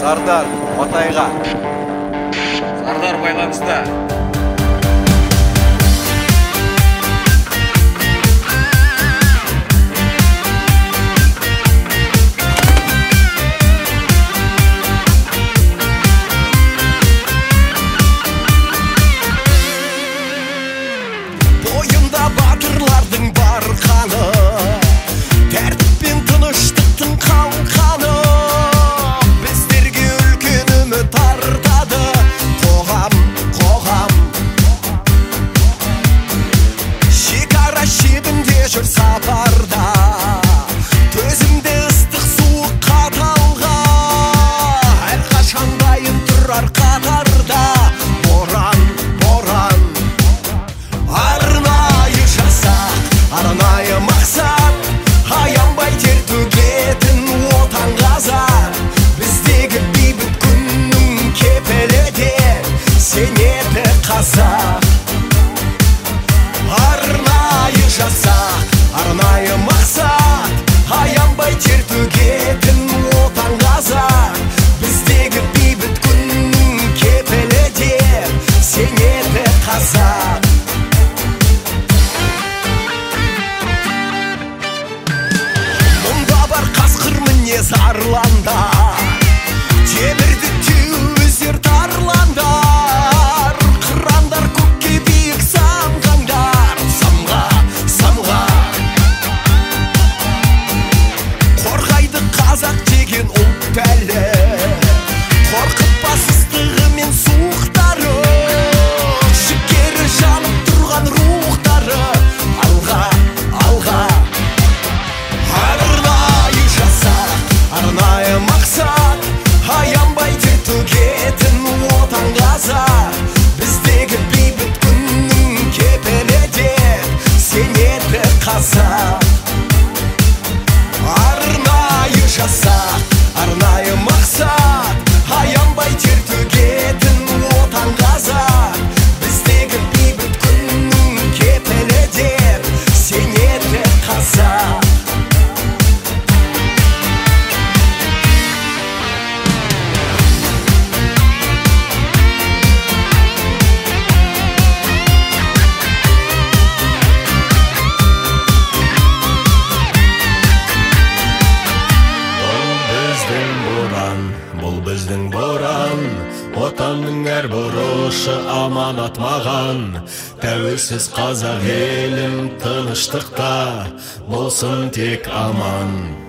Сардар, Матайға. Сардар байланыста. Бойында батырлардың бар қаны, тәртіп пен тыныштықтың қалқаны. Біздерге үлкен үміт артады қоғам. Шекара шебінде жүр сапарда, төзімде ыстық суық қаталға. Әрқашан дайын тұрар қатарда, боран. Арнайы жасақ, арнайы мақсат, аянбай тер төгетін отан қазақ. Біздегі бейбіт күннің кепілі де сенеді қазақ. Арнайы жасақ, арнайы мақсат, аянбай тер төгетін отан қазақ. Біздегі бейбіт күннің кепілі де сенеді қазақ. Арландар, темірді теуіздер тарландар, қырандар көкке биік самғаңдар. Самға қорғайды қазақ деген ұлт әлі, қорқытпас ыстығы мен суықтары, жігері жанып тұрған рухтары. Алға арнайы мақсат, аянбай тер төгетін отан қазақ. Біздегі бейбіт күннің кепілі де сенеді қазақ. Арнайы жасақ, арнайы мақсат, аянбай тер төгетін отан қазақ. Біздегі бейбіт күннің кепілі де сенеді қазақ. Бұл біздің боран, отанның әр бұрышы аманат маған. Тәуелсіз қазақ елім тыныштықта болсын тек аман.